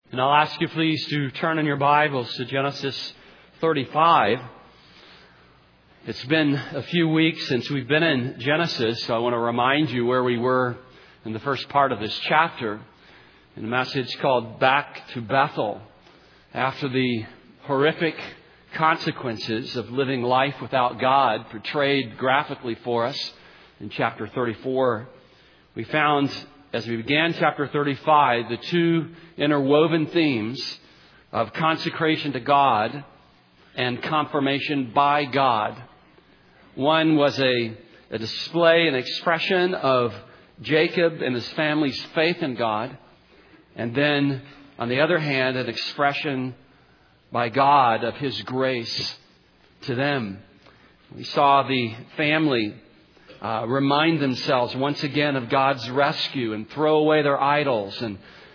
And I'll ask you please to turn in your Bibles to Genesis 35. It's been a few weeks since we've been in Genesis, so I want to remind you where we were in the first part of this chapter, in a message called Back to Bethel. After the horrific consequences of living life without God portrayed graphically for us in chapter 34, we found, as we began chapter 35, the two interwoven themes of consecration to God and confirmation by God. One was a display, an expression of Jacob and his family's faith in God. And then, on the other hand, an expression by God of His grace to them. We saw the family remind themselves once again of God's rescue and throw away their idols and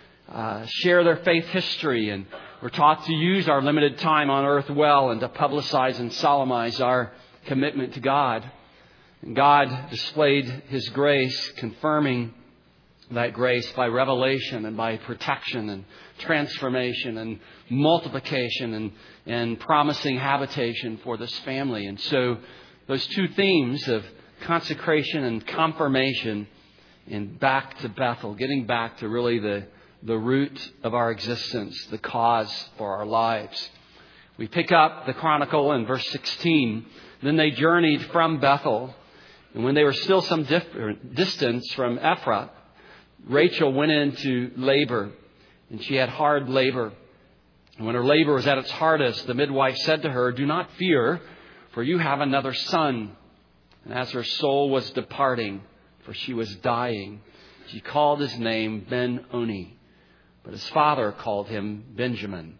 share their faith history. And we're taught to use our limited time on earth well and to publicize and solemnize our commitment to God. And God displayed His grace, confirming that grace by revelation and by protection and transformation and multiplication and promising habitation for this family. And so those two themes of consecration and confirmation and back to Bethel, getting back to really the root of our existence, the cause for our lives. We pick up the chronicle in verse 16. Then they journeyed from Bethel, and when they were still some distance from Ephrath, Rachel went into labor, and she had hard labor. And when her labor was at its hardest, the midwife said to her, "Do not fear, for you have another son." And as her soul was departing, for she was dying, she called his name Ben-Oni, but his father called him Benjamin.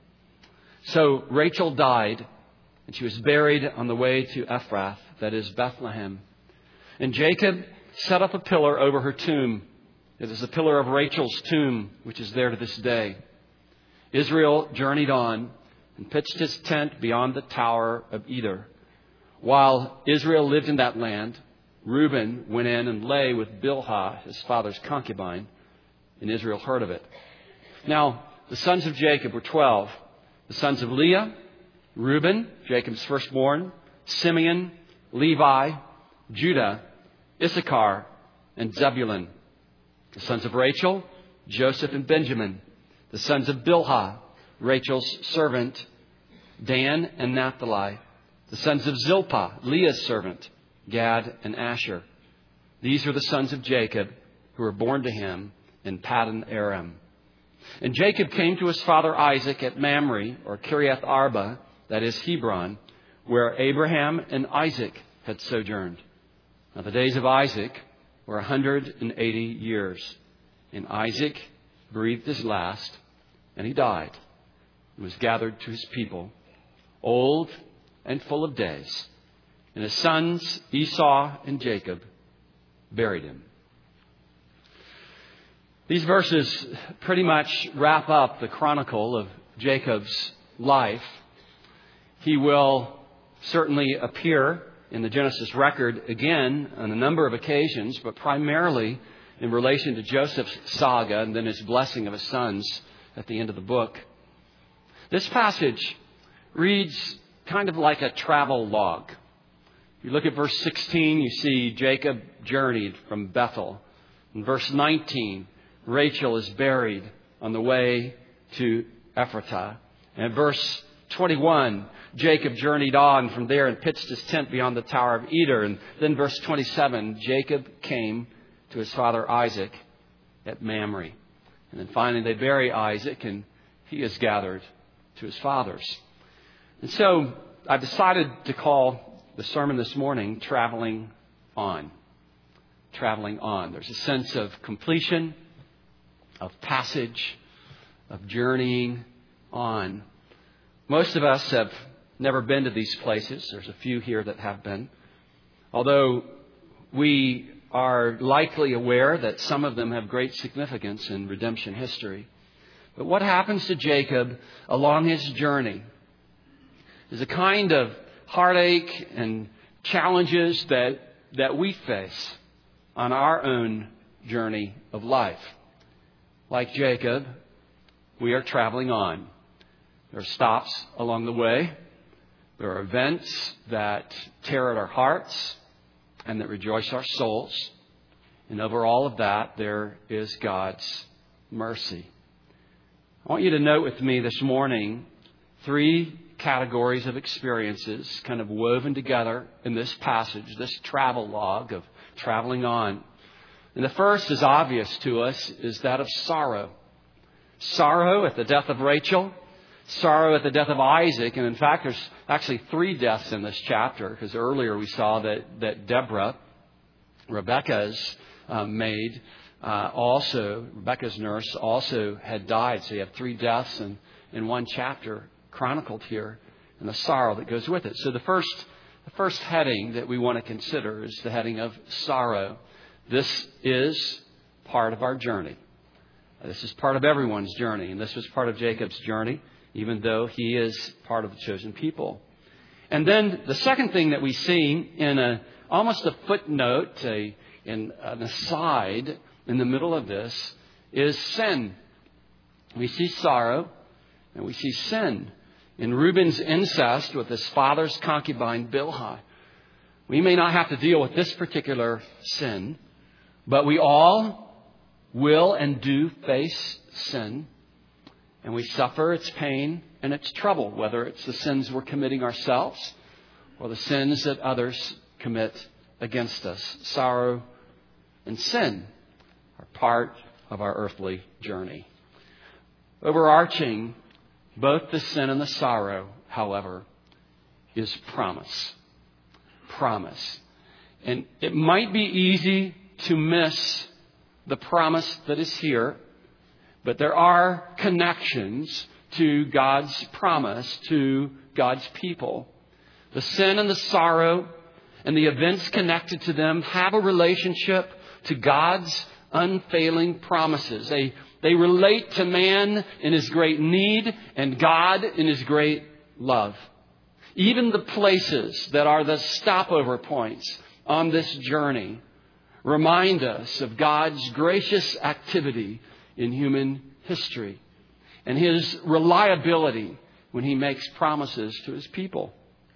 So Rachel died, and she was buried on the way to Ephrath, that is Bethlehem. And Jacob set up a pillar over her tomb. It is the pillar of Rachel's tomb, which is there to this day. Israel journeyed on and pitched his tent beyond the tower of Eder. While Israel lived in that land, Reuben went in and lay with Bilhah, his father's concubine, and Israel heard of it. Now, the sons of Jacob were 12. The sons of Leah, Reuben, Jacob's firstborn, Simeon, Levi, Judah, Issachar, and Zebulun. The sons of Rachel, Joseph and Benjamin. The sons of Bilhah, Rachel's servant, Dan and Naphtali. The sons of Zilpah, Leah's servant, Gad and Asher. These are the sons of Jacob who were born to him in Paddan Aram. And Jacob came to his father Isaac at Mamre, or Kiriath Arba, that is Hebron, where Abraham and Isaac had sojourned. Now the days of Isaac were 180 years. And Isaac breathed his last, and he died, and was gathered to his people, old and full of days. And his sons Esau and Jacob buried him. These verses pretty much wrap up the chronicle of Jacob's life. He will certainly appear in the Genesis record again on a number of occasions, but primarily in relation to Joseph's saga and then his blessing of his sons at the end of the book. This passage reads kind of like a travel log. You look at verse 16, you see Jacob journeyed from Bethel. In verse 19, Rachel is buried on the way to Ephrathah. And in verse 21, Jacob journeyed on from there and pitched his tent beyond the tower of Eder. And then verse 27, Jacob came to his father Isaac at Mamre. And then finally they bury Isaac, and he is gathered to his fathers. And so I've decided to call the sermon this morning Traveling On. Traveling on. There's a sense of completion, of passage, of journeying on. Most of us have never been to these places. There's a few here that have been. Although we are likely aware that some of them have great significance in redemption history. But what happens to Jacob along his journey is a kind of heartache and challenges that we face on our own journey of life. Like Jacob, we are traveling on. There are stops along the way. There are events that tear at our hearts and that rejoice our souls. And over all of that, there is God's mercy. I want you to note with me this morning 3 categories of experiences kind of woven together in this passage, this travel log of traveling on. And the first is obvious to us, is that of sorrow. Sorrow at the death of Rachel, sorrow at the death of Isaac. And in fact, there's actually 3 deaths in this chapter, because earlier we saw that Deborah, Rebecca's maid, Rebecca's nurse, also had died. So you have 3 deaths in one chapter chronicled here, and the sorrow that goes with it. So the first heading that we want to consider is the heading of sorrow. This is part of our journey. This is part of everyone's journey, and this was part of Jacob's journey, even though he is part of the chosen people. And then the second thing that we see in almost a footnote, in an aside in the middle of this, is sin. We see sorrow and we see sin. In Reuben's incest with his father's concubine Bilhah, we may not have to deal with this particular sin, but we all will and do face sin, and we suffer its pain and its trouble, whether it's the sins we're committing ourselves or the sins that others commit against us. Sorrow and sin are part of our earthly journey. Overarching both the sin and the sorrow, however, is promise. Promise. And it might be easy to miss the promise that is here, but there are connections to God's promise to God's people. The sin and the sorrow and the events connected to them have a relationship to God's unfailing promises. They relate to man in his great need and God in his great love. Even the places that are the stopover points on this journey remind us of God's gracious activity in human history and his reliability when he makes promises to his people.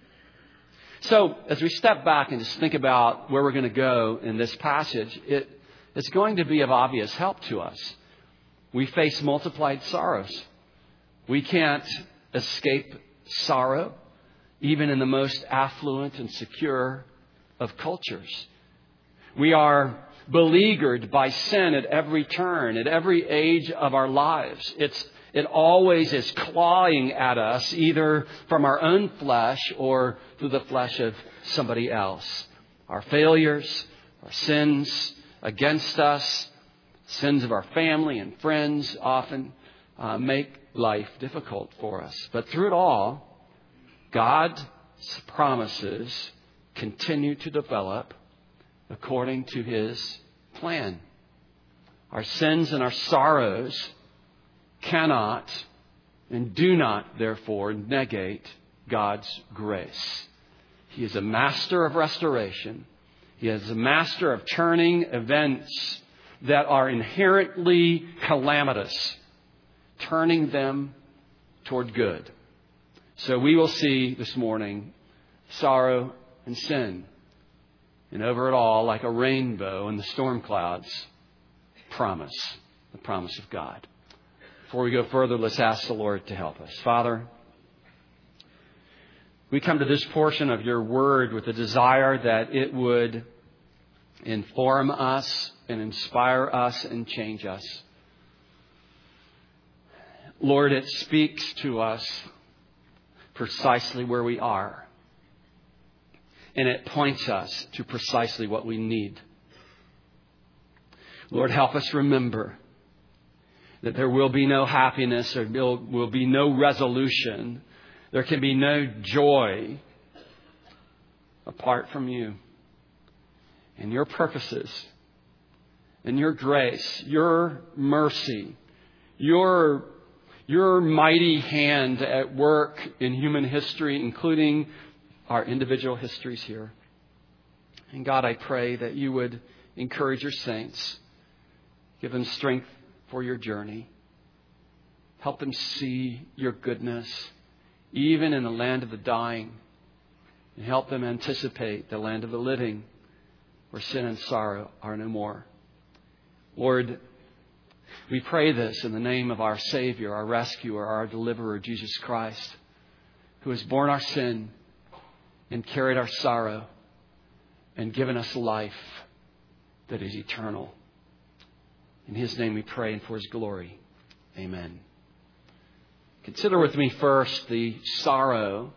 So as we step back and just think about where we're going to go in this passage, it's going to be of obvious help to us. We face multiplied sorrows. We can't escape sorrow, even in the most affluent and secure of cultures. We are beleaguered by sin at every turn, at every age of our lives. It always is clawing at us, either from our own flesh or through the flesh of somebody else. Our failures, our sins against us, sins of our family and friends often make life difficult for us. But through it all, God's promises continue to develop according to his plan. Our sins and our sorrows cannot and do not, therefore, negate God's grace. He is a master of restoration. He is a master of turning events that are inherently calamitous, turning them toward good. So we will see this morning sorrow and sin. And over it all, like a rainbow in the storm clouds, promise, the promise of God. Before we go further, let's ask the Lord to help us. Father, we come to this portion of your word with a desire that it would inform us and inspire us and change us. Lord, it speaks to us precisely where we are. And it points us to precisely what we need. Lord, help us remember that there will be no happiness, or will be no resolution. There can be no joy apart from you and your purposes and your grace, your mercy, your mighty hand at work in human history, including our individual histories here. And God, I pray that you would encourage your saints, give them strength for your journey. Help them see your goodness, even in the land of the dying. And help them anticipate the land of the living, where sin and sorrow are no more. Lord, we pray this in the name of our Savior, our rescuer, our deliverer, Jesus Christ, who has borne our sin and carried our sorrow and given us life that is eternal. In His name we pray and for His glory. Amen. Consider with me first the sorrow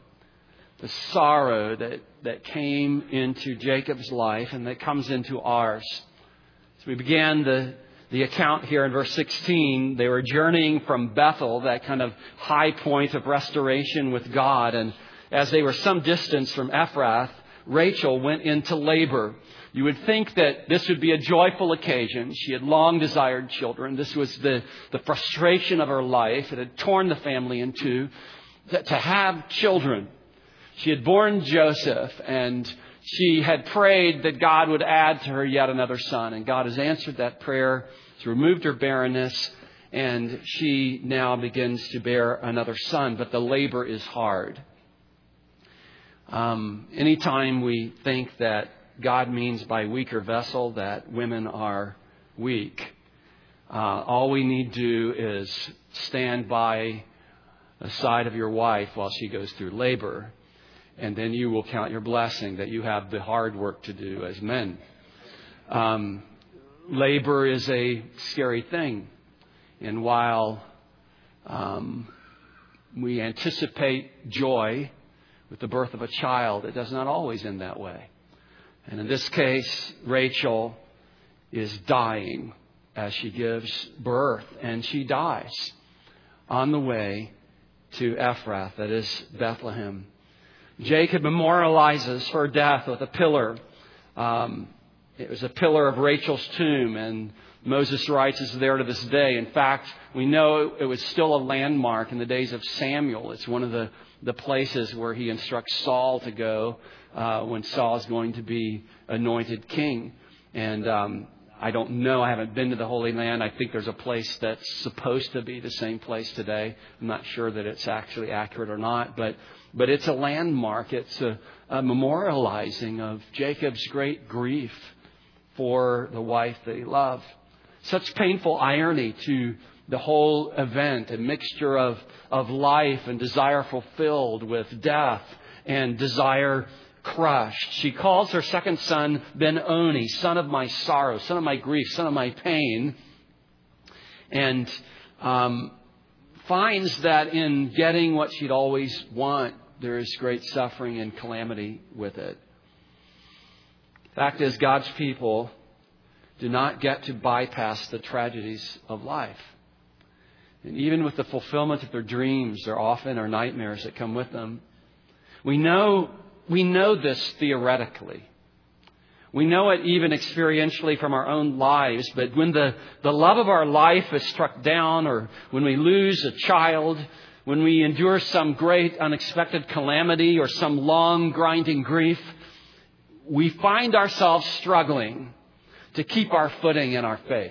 that came into Jacob's life and that comes into ours. As we began the account here in verse 16, they were journeying from Bethel, that kind of high point of restoration with God. And as they were some distance from Ephrath, Rachel went into labor. You would think that this would be a joyful occasion. She had long desired children. This was the frustration of her life. It had torn the family in two. To have children. She had borne Joseph, and she had prayed that God would add to her yet another son. And God has answered that prayer. He's removed her barrenness, and she now begins to bear another son. But the labor is hard. Anytime we think that God means by weaker vessel that women are weak, all we need to do is stand by the side of your wife while she goes through labor, and then you will count your blessing that you have the hard work to do as men. Labor is a scary thing, and while we anticipate joy with the birth of a child, it does not always end that way. And in this case, Rachel is dying as she gives birth, and she dies on the way to Ephrath, that is Bethlehem. Jacob memorializes her death with a pillar. It was a pillar of Rachel's tomb, and Moses writes it's there to this day. In fact, we know it was still a landmark in the days of Samuel. It's one of the places where he instructs Saul to go when Saul is going to be anointed king. And I don't know. I haven't been to the Holy Land. I think there's a place that's supposed to be the same place today. I'm not sure that it's actually accurate or not, but it's a landmark. It's a memorializing of Jacob's great grief for the wife that he loved. Such painful irony to the whole event, a mixture of life and desire fulfilled with death and desire crushed. She calls her second son Ben-Oni, son of my sorrow, son of my grief, son of my pain, and finds that in getting what she'd always want, there is great suffering and calamity with it. Fact is, God's people do not get to bypass the tragedies of life. And even with the fulfillment of their dreams, there often are nightmares that come with them. We know this theoretically. We know it even experientially from our own lives. But when the love of our life is struck down, or when we lose a child, when we endure some great unexpected calamity or some long grinding grief, we find ourselves struggling to keep our footing in our faith.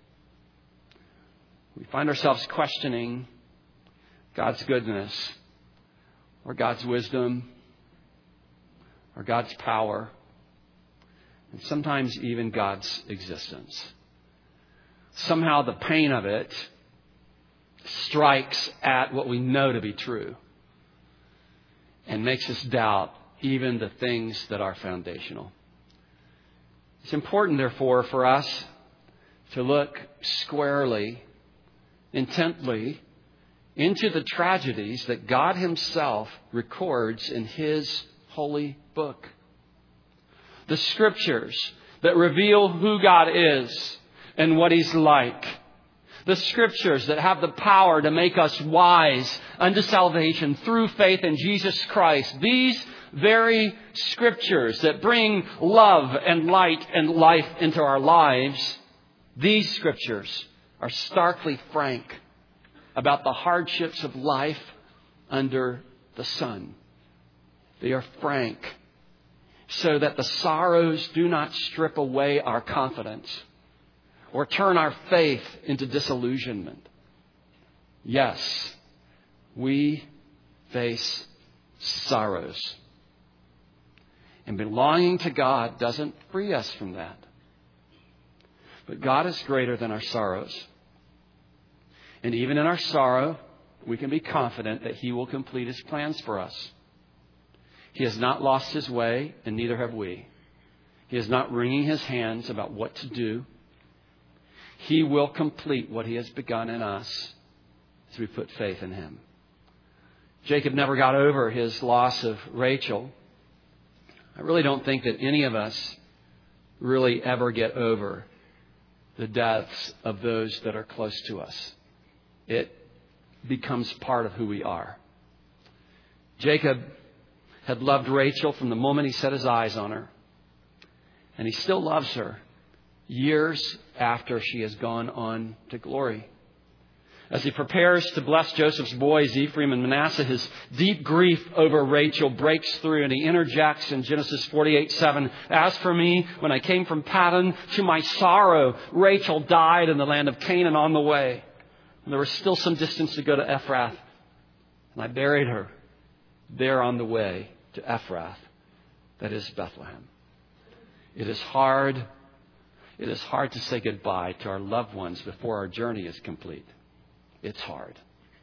We find ourselves questioning God's goodness, or God's wisdom, or God's power, and sometimes even God's existence. Somehow the pain of it strikes at what we know to be true and makes us doubt even the things that are foundational. It's important, therefore, for us to look squarely, intently, into the tragedies that God Himself records in His holy book. The Scriptures that reveal who God is and what He's like. The Scriptures that have the power to make us wise unto salvation through faith in Jesus Christ. These very Scriptures that bring love and light and life into our lives, these Scriptures are starkly frank about the hardships of life under the sun. They are frank so that the sorrows do not strip away our confidence or turn our faith into disillusionment. Yes, we face sorrows. And belonging to God doesn't free us from that. But God is greater than our sorrows. And even in our sorrow, we can be confident that He will complete His plans for us. He has not lost His way, and neither have we. He is not wringing His hands about what to do. He will complete what He has begun in us as we put faith in Him. Jacob never got over his loss of Rachel. I really don't think that any of us really ever get over the deaths of those that are close to us. It becomes part of who we are. Jacob had loved Rachel from the moment he set his eyes on her. And he still loves her years after she has gone on to glory. As he prepares to bless Joseph's boys, Ephraim and Manasseh, his deep grief over Rachel breaks through, and he interjects in Genesis 48:7, "As for me, when I came from Paddan, to my sorrow, Rachel died in the land of Canaan on the way. And there was still some distance to go to Ephrath, and I buried her there on the way to Ephrath," that is Bethlehem. It is hard to say goodbye to our loved ones before our journey is complete. It's hard.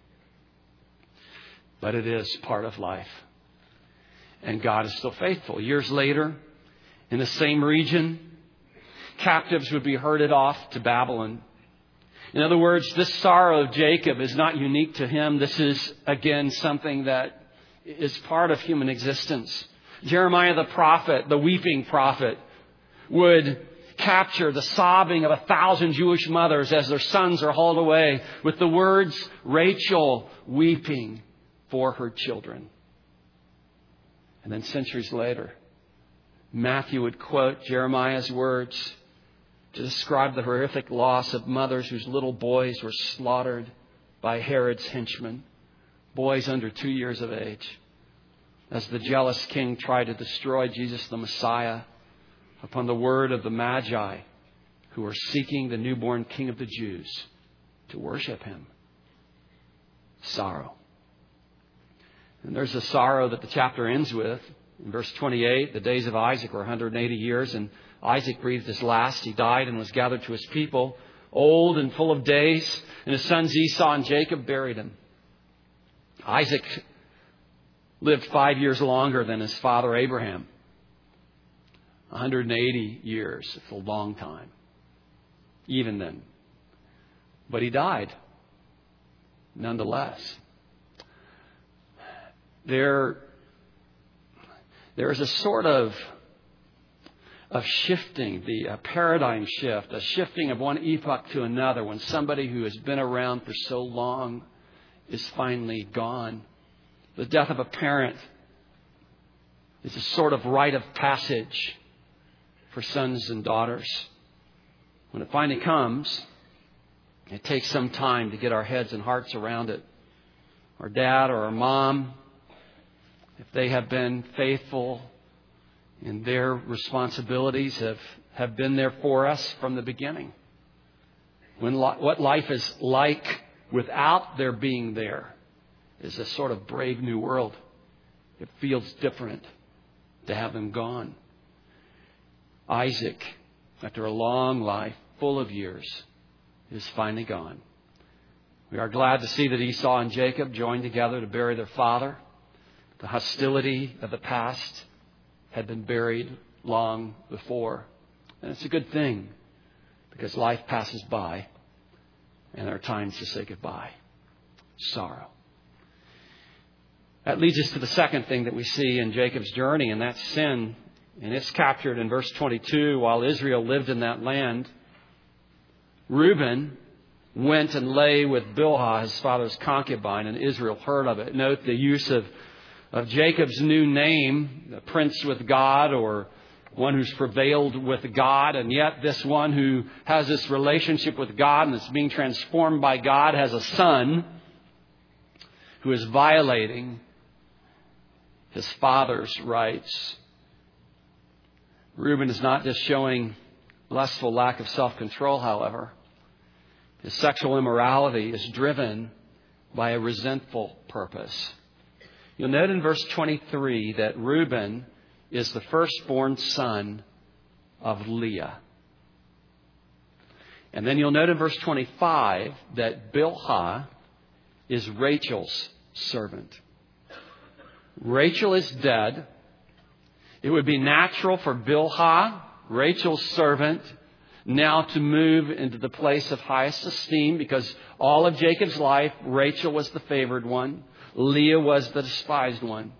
But it is part of life. And God is still faithful. Years later, in the same region, captives would be herded off to Babylon. In other words, this sorrow of Jacob is not unique to him. This is, again, something that is part of human existence. Jeremiah the prophet, the weeping prophet, would capture the sobbing of 1,000 Jewish mothers as their sons are hauled away with the words, "Rachel weeping for her children." And then centuries later, Matthew would quote Jeremiah's words to describe the horrific loss of mothers whose little boys were slaughtered by Herod's henchmen, boys under 2 years of age, as the jealous king tried to destroy Jesus the Messiah upon the word of the Magi who were seeking the newborn King of the Jews to worship Him. Sorrow. And there's a sorrow that the chapter ends with. In verse 28, the days of Isaac were 180 years, and Isaac breathed his last. He died and was gathered to his people, old and full of days, and his sons Esau and Jacob buried him. Isaac lived 5 years longer than his father Abraham. 180 years. It's a long time. Even then. But he died. Nonetheless. There is a sort of shifting, a paradigm shift, a shifting of one epoch to another when somebody who has been around for so long is finally gone. The death of a parent is a sort of rite of passage for sons and daughters. When it finally comes, it takes some time to get our heads and hearts around it. Our dad or our mom, if they have been faithful in their responsibilities, have been there for us from the beginning. What life is like without their being there is a sort of brave new world. It feels different to have them gone. Isaac, after a long life, full of years, is finally gone. We are glad to see that Esau and Jacob joined together to bury their father. The hostility of the past had been buried long before. And it's a good thing, because life passes by and there are times to say goodbye. Sorrow. That leads us to the second thing that we see in Jacob's journey, and that's sin. And it's captured in verse 22. While Israel lived in that land, Reuben went and lay with Bilhah, his father's concubine, and Israel heard of it. Note the use of Jacob's new name, the prince with God, or one who's prevailed with God. And yet this one who has this relationship with God and is being transformed by God has a son who is violating his father's rights. Reuben is not just showing lustful lack of self-control, however. His sexual immorality is driven by a resentful purpose. You'll note in verse 23 that Reuben is the firstborn son of Leah. And then you'll note in verse 25 that Bilhah is Rachel's servant. Rachel is dead. It would be natural for Bilhah, Rachel's servant, now to move into the place of highest esteem, because all of Jacob's life, Rachel was the favored one. Leah was the despised one.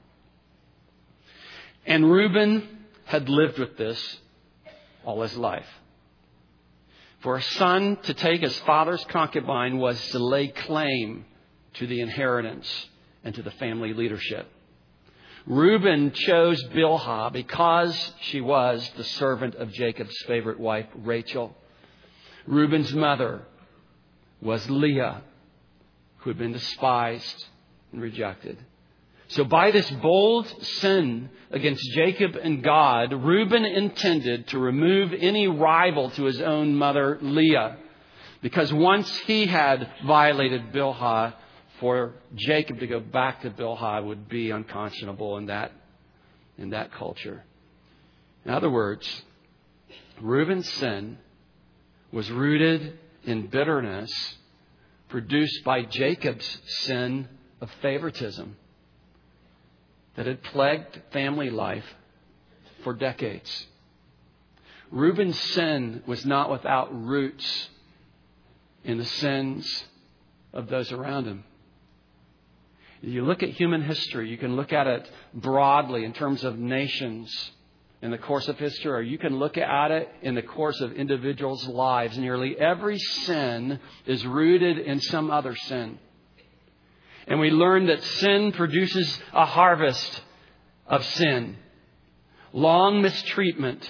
And Reuben had lived with this all his life. For a son to take his father's concubine was to lay claim to the inheritance and to the family leadership. Reuben chose Bilhah because she was the servant of Jacob's favorite wife, Rachel. Reuben's mother was Leah, who had been despised and rejected. So by this bold sin against Jacob and God, Reuben intended to remove any rival to his own mother, Leah. Because once he had violated Bilhah, for Jacob to go back to Bilhah would be unconscionable in that culture. In other words, Reuben's sin was rooted in bitterness produced by Jacob's sin of favoritism that had plagued family life for decades. Reuben's sin was not without roots in the sins of those around him. You look at human history, you can look at it broadly in terms of nations in the course of history, or you can look at it in the course of individuals' lives. Nearly every sin is rooted in some other sin. And we learn that sin produces a harvest of sin. Long mistreatment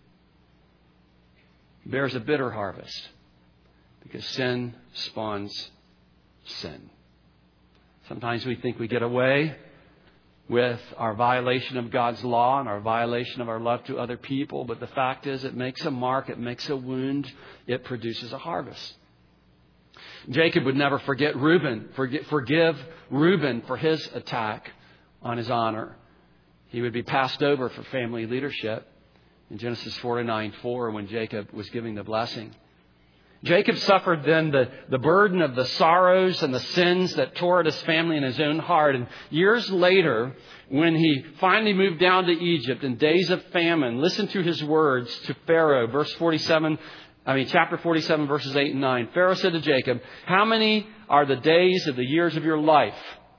bears a bitter harvest because sin spawns sin. Sometimes we think we get away with our violation of God's law and our violation of our love to other people. But the fact is, it makes a mark, it makes a wound, it produces a harvest. Jacob would never forgive Reuben for his attack on his honor. He would be passed over for family leadership in Genesis 49:4 when Jacob was giving the blessing. Jacob suffered then the burden of the sorrows and the sins that tore at his family and his own heart. And years later, when he finally moved down to Egypt in days of famine, listen to his words to Pharaoh, chapter 47, verses 8 and 9. Pharaoh said to Jacob, "How many are the days of the years of your life?"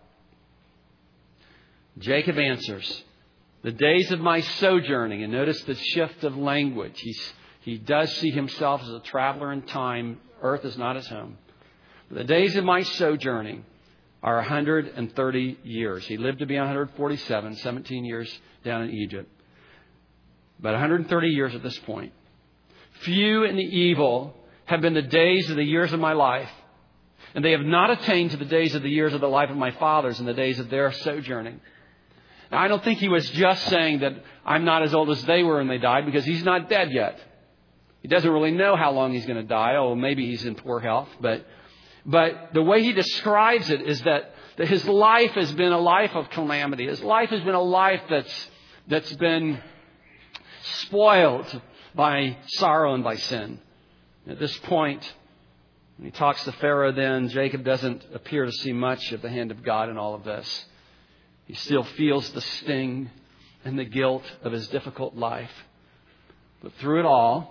Jacob answers, "The days of my sojourning." And notice the shift of language. He does see himself as a traveler in time. Earth is not his home. The days of my sojourning are 130 years. He lived to be 147, 17 years down in Egypt. But 130 years at this point. "Few and evil have been the days of the years of my life, and they have not attained to the days of the years of the life of my fathers and the days of their sojourning." Now, I don't think he was just saying that I'm not as old as they were when they died, because he's not dead yet. He doesn't really know how long he's going to die. Oh, maybe he's in poor health. But the way he describes it is that his life has been a life of calamity. His life has been a life that's been spoiled by sorrow and by sin. At this point, when he talks to Pharaoh then, Jacob doesn't appear to see much of the hand of God in all of this. He still feels the sting and the guilt of his difficult life. But through it all,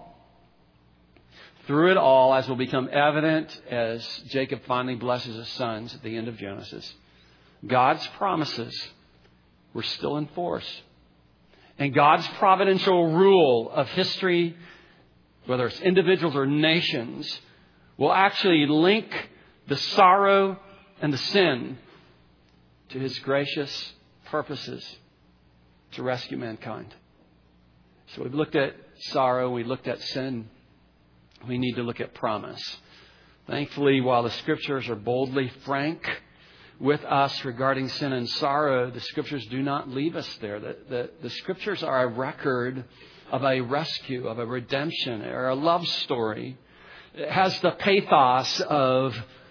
as will become evident as Jacob finally blesses his sons at the end of Genesis, God's promises were still in force. And God's providential rule of history, whether it's individuals or nations, will actually link the sorrow and the sin to His gracious purposes to rescue mankind. So we've looked at sorrow, we looked at sin. We need to look at promise. Thankfully, while the Scriptures are boldly frank with us regarding sin and sorrow, the Scriptures do not leave us there. The Scriptures are a record of a rescue, of a redemption, or a love story. It has the pathos of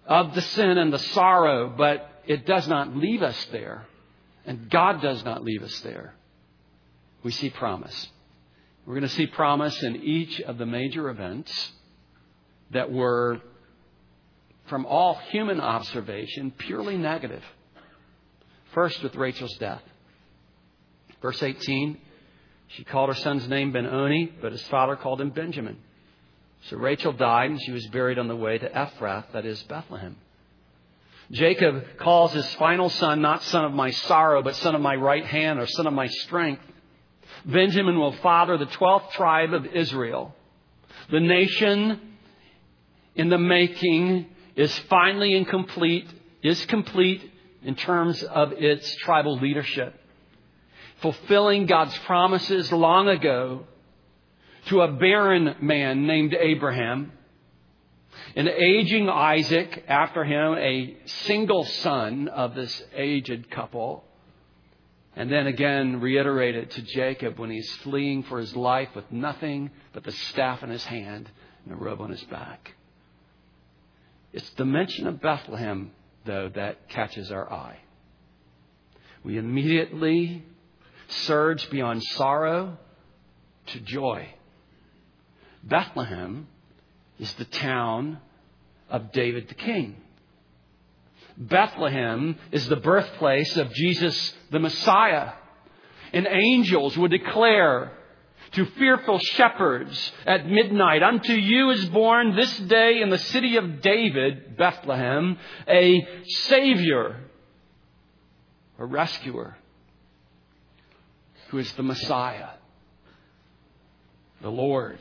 of the sin and the sorrow, but it does not leave us there. And God does not leave us there. We see promise. We're going to see promise in each of the major events that were, from all human observation, purely negative. First, with Rachel's death. Verse 18, she called her son's name Ben-Oni, but his father called him Benjamin. So Rachel died, and she was buried on the way to Ephrath, that is Bethlehem. Jacob calls his final son not son of my sorrow, but son of my right hand, or son of my strength. Benjamin will father the 12th tribe of Israel. The nation in the making is finally complete in terms of its tribal leadership, fulfilling God's promises long ago to a barren man named Abraham, an aging Isaac, after him a single son of this aged couple, and then again reiterated to Jacob when he's fleeing for his life with nothing but the staff in his hand and a robe on his back. It's the mention of Bethlehem, though, that catches our eye. We immediately surge beyond sorrow to joy. Bethlehem is the town of David the king. Bethlehem is the birthplace of Jesus the Messiah. And angels would declare to fearful shepherds at midnight, unto you is born this day in the city of David, Bethlehem, a Savior, a rescuer, who is the Messiah, the Lord.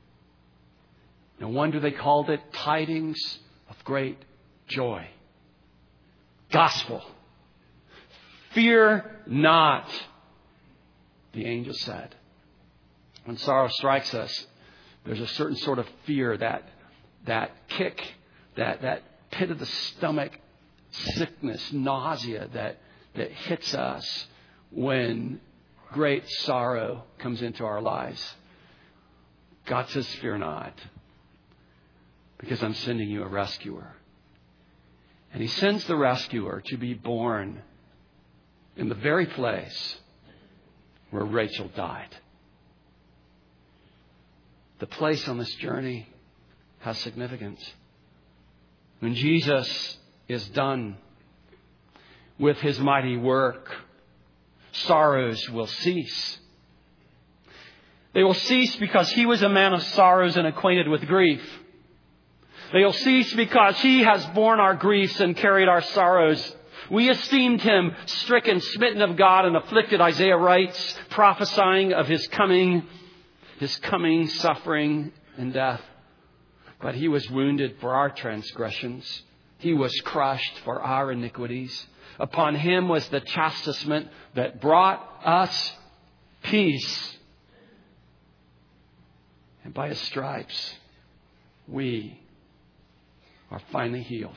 No wonder they called it tidings of great joy. Gospel. Fear not, the angel said. When sorrow strikes us, there's a certain sort of fear, that kick, that pit of the stomach sickness, nausea that hits us when great sorrow comes into our lives. God says, fear not, because I'm sending you a rescuer. And He sends the rescuer to be born in the very place where Rachel died. The place on this journey has significance. When Jesus is done with His mighty work, sorrows will cease. They will cease because He was a man of sorrows and acquainted with grief. They will cease because He has borne our griefs and carried our sorrows. We esteemed Him stricken, smitten of God, and afflicted, Isaiah writes, prophesying of His coming suffering and death. But He was wounded for our transgressions. He was crushed for our iniquities. Upon Him was the chastisement that brought us peace. And by His stripes, we are finally healed.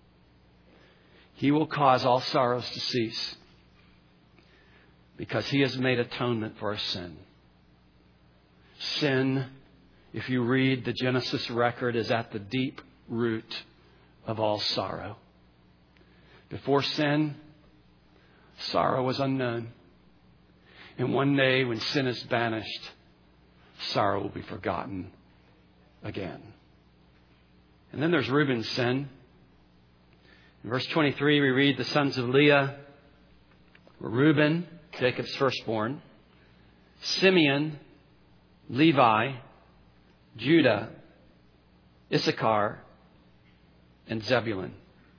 He will cause all sorrows to cease because He has made atonement for our sin. Sin, if you read the Genesis record, is at the deep root of all sorrow. Before sin, sorrow was unknown. And one day when sin is banished, sorrow will be forgotten again. And then there's Reuben's sin. In verse 23, we read the sons of Leah were Reuben, Jacob's firstborn, Simeon, Levi, Judah, Issachar, and Zebulun.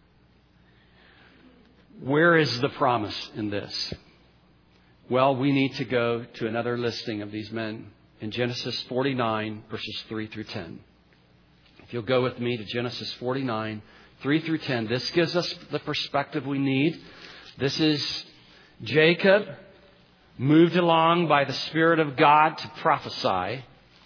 Where is the promise in this? Well, we need to go to another listing of these men in Genesis 49, verses 3 through 10. If you'll go with me to Genesis 49, 3 through 10. This gives us the perspective we need. This is Jacob, moved along by the Spirit of God to prophesy.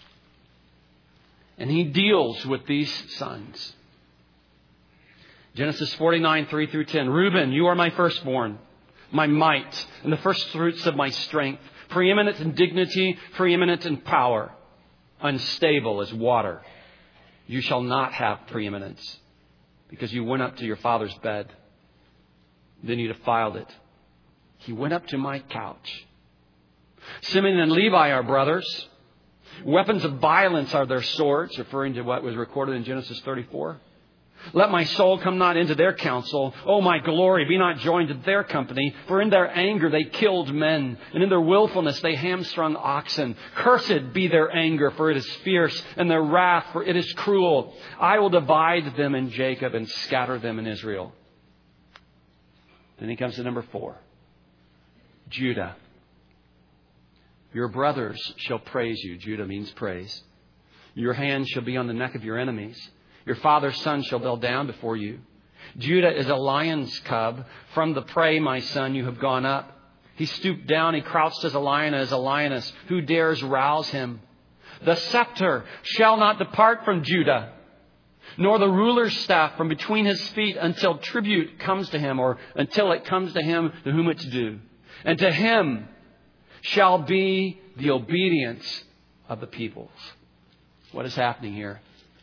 And he deals with these sons. Genesis 49, 3 through 10. Reuben, you are my firstborn, my might, and the first fruits of my strength. Preeminent in dignity, preeminent in power. Unstable as water. You shall not have preeminence, because you went up to your father's bed. Then you defiled it. He went up to my couch. Simeon and Levi are brothers. Weapons of violence are their swords, referring to what was recorded in Genesis 34. Let my soul come not into their counsel. O my glory, be not joined to their company. For in their anger they killed men, and in their willfulness they hamstrung oxen. Cursed be their anger, for it is fierce, and their wrath, for it is cruel. I will divide them in Jacob and scatter them in Israel. Then he comes to number 4. Judah. Your brothers shall praise you. Judah means praise. Your hand shall be on the neck of your enemies. Your father's son shall bow down before you. Judah is a lion's cub. From the prey, my son, you have gone up. He stooped down. He crouched as a lion, as a lioness. Who dares rouse him? The scepter shall not depart from Judah, nor the ruler's staff from between his feet, until tribute comes to him, or until it comes to him to whom it's due. And to him shall be the obedience of the peoples. What is happening here?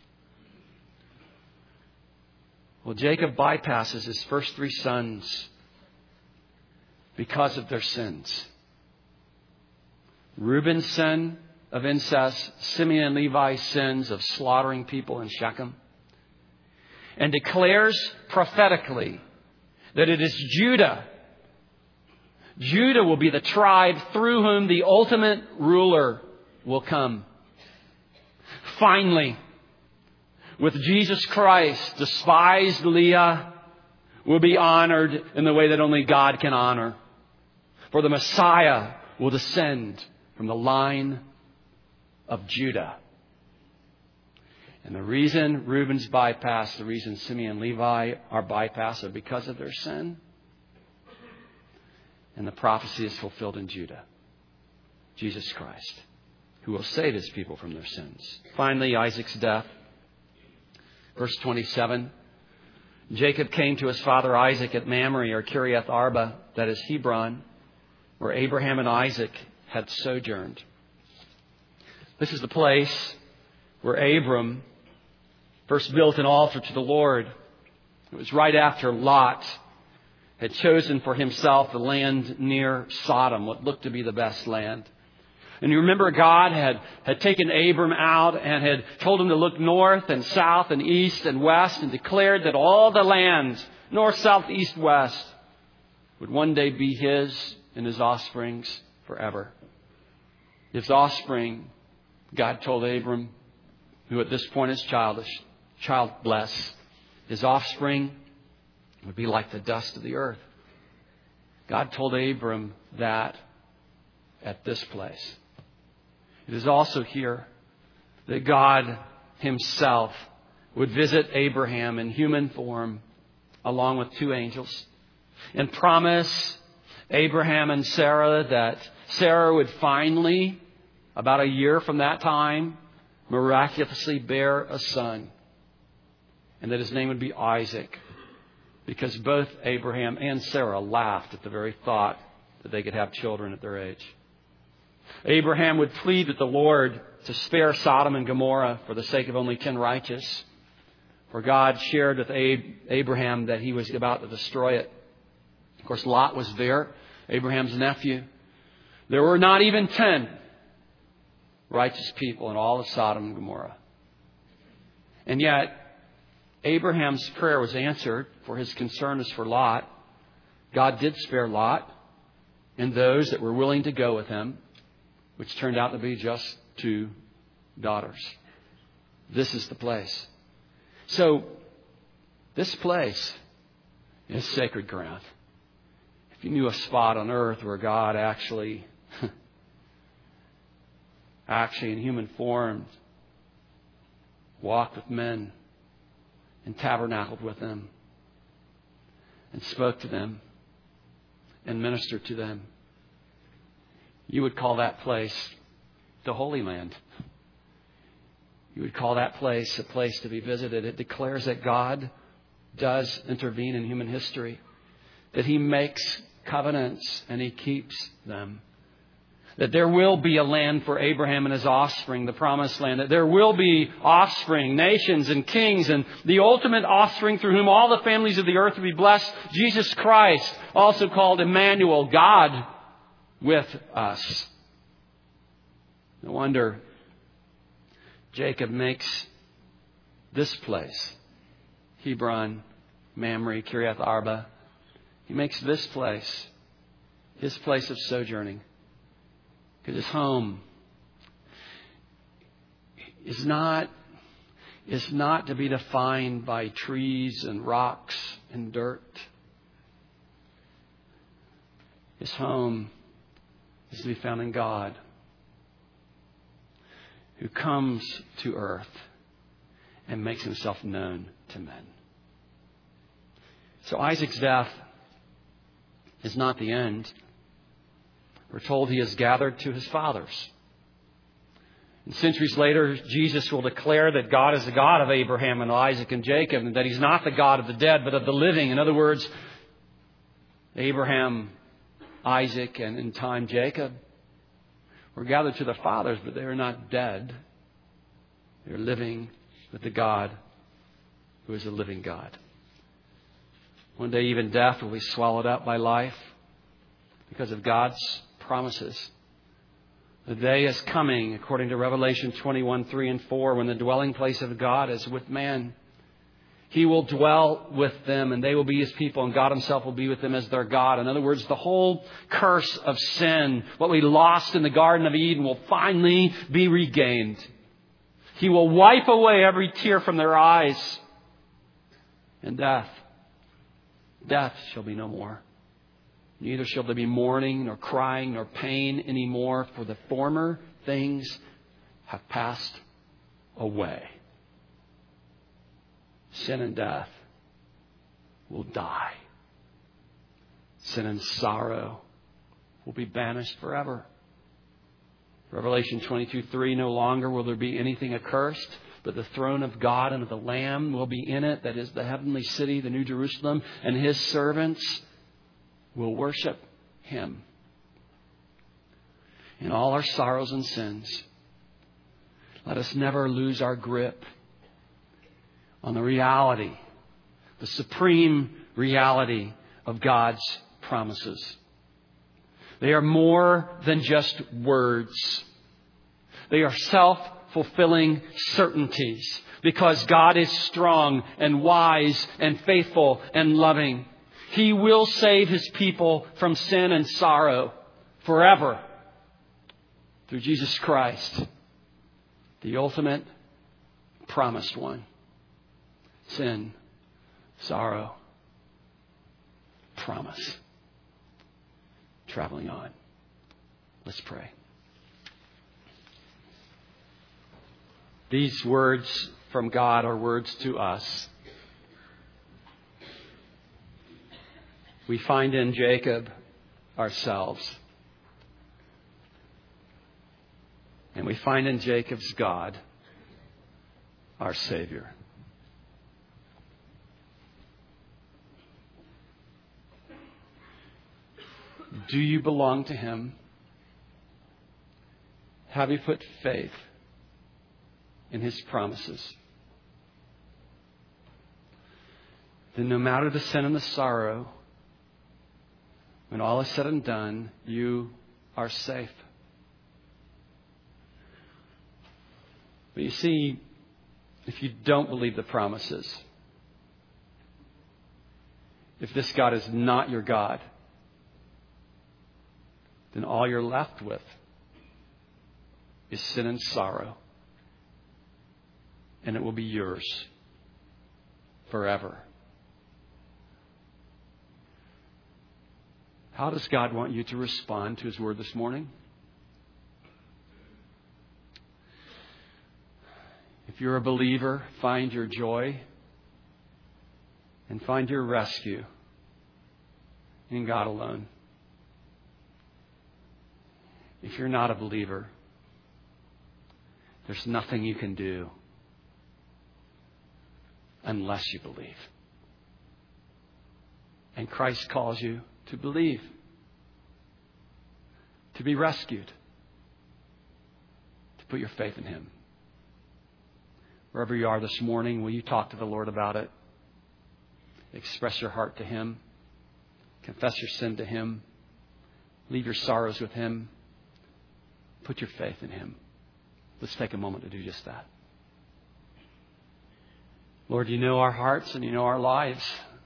Well, Jacob bypasses his first 3 sons because of their sins. Reuben's sin of incest, Simeon and Levi's sins of slaughtering people in Shechem, and declares prophetically that it is Judah. Judah will be the tribe through whom the ultimate ruler will come. Finally, with Jesus Christ, despised Leah will be honored in the way that only God can honor. For the Messiah will descend from the line of Judah. And the reason Reuben's bypassed, the reason Simeon and Levi are bypassed, are because of their sin. And the prophecy is fulfilled in Judah. Jesus Christ, who will save his people from their sins. Finally, Isaac's death. Verse 27. Jacob came to his father Isaac at Mamre, or Kiriath Arba, that is Hebron, where Abraham and Isaac had sojourned. This is the place where Abram first built an altar to the Lord. It was right after Lot had chosen for himself the land near Sodom, what looked to be the best land. And you remember God had taken Abram out and had told him to look north and south and east and west, and declared that all the lands, north, south, east, west, would one day be his and his offspring's forever. His offspring, God told Abram, who at this point is childless, his offspring would be like the dust of the earth. God told Abram that at this place. It is also here that God himself would visit Abraham in human form along with 2 angels and promise Abraham and Sarah that Sarah would finally, about a year from that time, miraculously bear a son, and that his name would be Isaac, because both Abraham and Sarah laughed at the very thought that they could have children at their age. Abraham would plead with the Lord to spare Sodom and Gomorrah for the sake of only 10 righteous. For God shared with Abraham that he was about to destroy it. Of course, Lot was there, Abraham's nephew. There were not even 10 righteous people in all of Sodom and Gomorrah. And yet, Abraham's prayer was answered, for his concern was for Lot. God did spare Lot and those that were willing to go with him, which turned out to be just 2 daughters. This is the place. So, this place is sacred ground. If you knew a spot on earth where God actually in human form walked with men and tabernacled with them and spoke to them and ministered to them, you would call that place the Holy Land. You would call that place a place to be visited. It declares that God does intervene in human history, that he makes covenants and he keeps them. That there will be a land for Abraham and his offspring, the promised land. That there will be offspring, nations and kings, and the ultimate offspring through whom all the families of the earth will be blessed, Jesus Christ, also called Emmanuel, God with us. No wonder Jacob makes this place, Hebron, Mamre, Kiriath Arba, he makes this place his place of sojourning. Because his home is not to be defined by trees and rocks and dirt. His home is to be found in God, who comes to earth and makes himself known to men. So Isaac's death is not the end. We're told he is gathered to his fathers. And centuries later, Jesus will declare that God is the God of Abraham and Isaac and Jacob, and that he's not the God of the dead, but of the living. In other words, Abraham, Isaac, and in time Jacob were gathered to their fathers, but they are not dead. They're living with the God who is a living God. One day even death will be swallowed up by life because of God's promises. The day is coming, according to Revelation 21:3 and 4, when the dwelling place of God is with man. He will dwell with them, and they will be his people, and God himself will be with them as their God. In other words, the whole curse of sin, what we lost in the Garden of Eden, will finally be regained. He will wipe away every tear from their eyes. And death shall be no more. Neither shall there be mourning, nor crying, nor pain anymore, for the former things have passed away. Sin and death will die. Sin and sorrow will be banished forever. Revelation 22:3, no longer will there be anything accursed, but the throne of God and of the Lamb will be in it. That is the heavenly city, the New Jerusalem, and his servants will worship him. In all our sorrows and sins, let us never lose our grip on the reality, the supreme reality of God's promises. They are more than just words. They are self-fulfilling certainties, because God is strong and wise and faithful and loving. He will save his people from sin and sorrow forever through Jesus Christ, the ultimate promised one. Sin, sorrow, promise. Traveling on. Let's pray. These words from God are words to us. We find in Jacob ourselves. And we find in Jacob's God our Savior. Do you belong to him? Have you put faith in his promises? Then no matter the sin and the sorrow, when all is said and done, you are safe. But you see, if you don't believe the promises, if this God is not your God, then all you're left with is sin and sorrow. And it will be yours forever. How does God want you to respond to his word this morning? If you're a believer, find your joy and find your rescue in God alone. If you're not a believer, there's nothing you can do unless you believe. And Christ calls you to believe, to be rescued, Put your faith in Him. Wherever you are this morning, will you talk to the Lord about it? Express your heart to Him. Confess your sin to Him. Leave your sorrows with Him. Put your faith in Him. Let's take a moment to do just that. Lord, you know our hearts and you know our lives.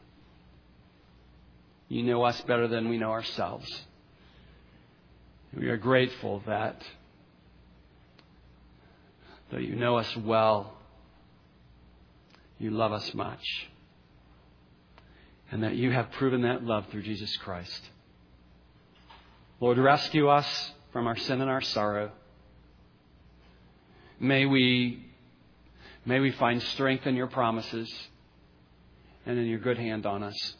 You know us better than we know ourselves. We are grateful that though you know us well, you love us much. And that you have proven that love through Jesus Christ. Lord, rescue us from our sin and our sorrow. May we find strength in your promises and in your good hand on us.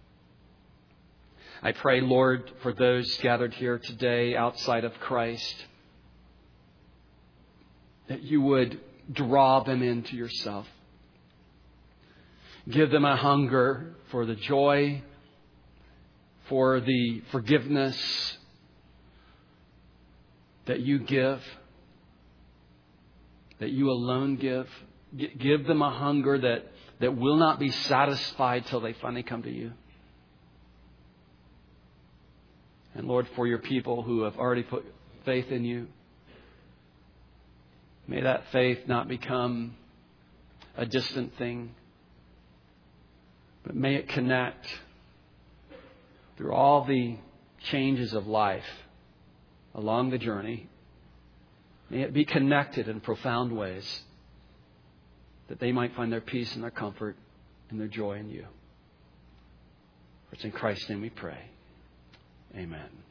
I pray, Lord, for those gathered here today outside of Christ, that you would draw them into yourself. Give them a hunger for the joy, for the forgiveness that you give, that you alone give. Give them a hunger that will not be satisfied till they finally come to you. And Lord, for your people who have already put faith in you, may that faith not become a distant thing, but may it connect through all the changes of life along the journey. May it be connected in profound ways that they might find their peace and their comfort and their joy in you. For it's in Christ's name we pray. Amen.